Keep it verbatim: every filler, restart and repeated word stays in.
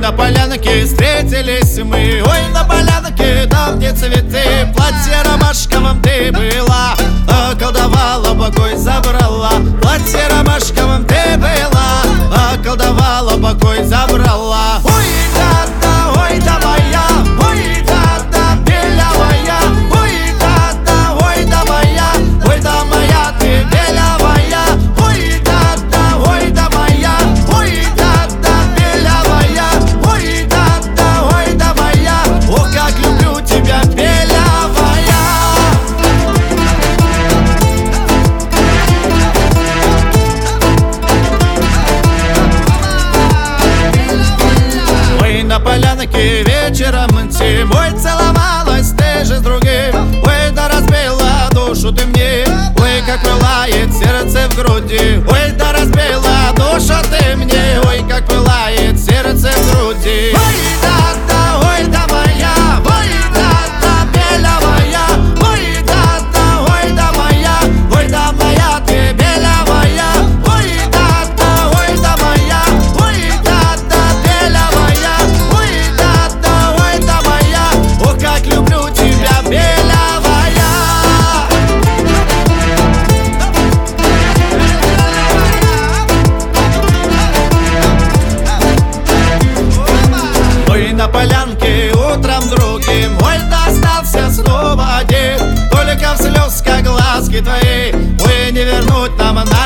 на полянке встретились мы, ой, на полянке, там где цветы. Платье ромашковым ты была, околдовала, покой забрала. Платье ромашковым ты была, околдовала, покой забрала. Ой, да-да, ой, да моя, ой, да-да, белявая. Ой, да-да, ой, да моя, ой, да моя ты белявая. Ой, да-да, ой, да моя, ой, да-да, белявая. Ой, да-да, ой, да моя, ох, как люблю тебя, белявая. Ой, на полянке вечером зимой целовалась ты же с другим. Ой, да разбила душу ты мне, ой, как пылает сердце в груди. Ой, да разбила душу ты мне, ой, как пылает сердце в груди. Ой, да-да, ой, да моя, ой, да-да, белявая. Ой, да-да, ой, да моя, ой, да моя ты белявая. Ой, да-да, ой, да моя, ой, да-да, белявая. Ой, да-да, ой, да моя, ох, как люблю тебя, белявая. Ой, на полянке утром другим, ой, да остался снова один. Только в слезках глазки твои, ой, не вернуть нам на